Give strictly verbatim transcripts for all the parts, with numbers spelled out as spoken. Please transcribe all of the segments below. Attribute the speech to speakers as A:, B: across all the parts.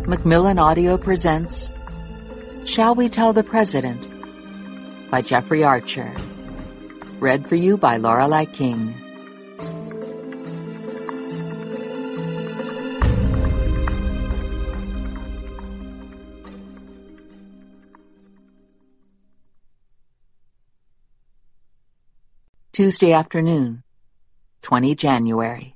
A: Macmillan Audio presents Shall We Tell the President? By Jeffrey Archer. Read for you by Lorelei King. Tuesday afternoon, the twentieth of January.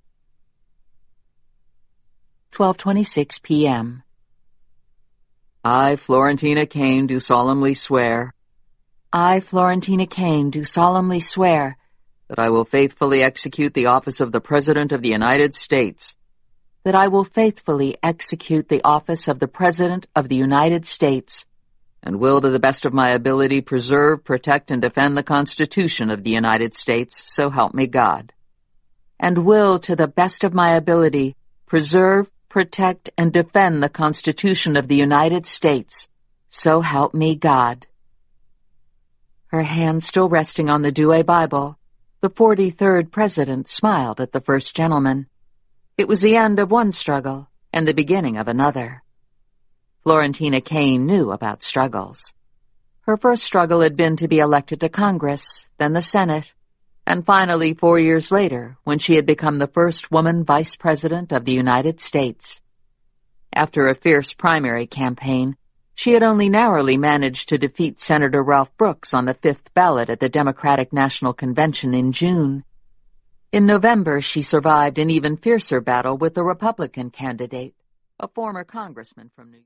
A: twelve twenty-six p m I, Florentina Kane, do solemnly swear. I, Florentina Kane, do solemnly swear that I will faithfully execute the office of the President of the United States. That I will faithfully execute the office of the President of the United States, and will, to the best of my ability, preserve, protect, and defend the Constitution of the United States, so help me God. And will, to the best of my ability, preserve, protect, and defend the Constitution of the United States, so help me God. Her hand still resting on the Douay Bible, the forty-third President smiled at the First Gentleman. It was the end of one struggle and the beginning of another. Florentina Kane knew about struggles. Her first struggle had been to be elected to Congress, then the Senate, and finally four years later when she had become the first woman Vice President of the United States. After a fierce primary campaign, she had only narrowly managed to defeat Senator Ralph Brooks on the fifth ballot at the Democratic National Convention in June. In November, she survived an even fiercer battle with the Republican candidate, a former congressman from New York.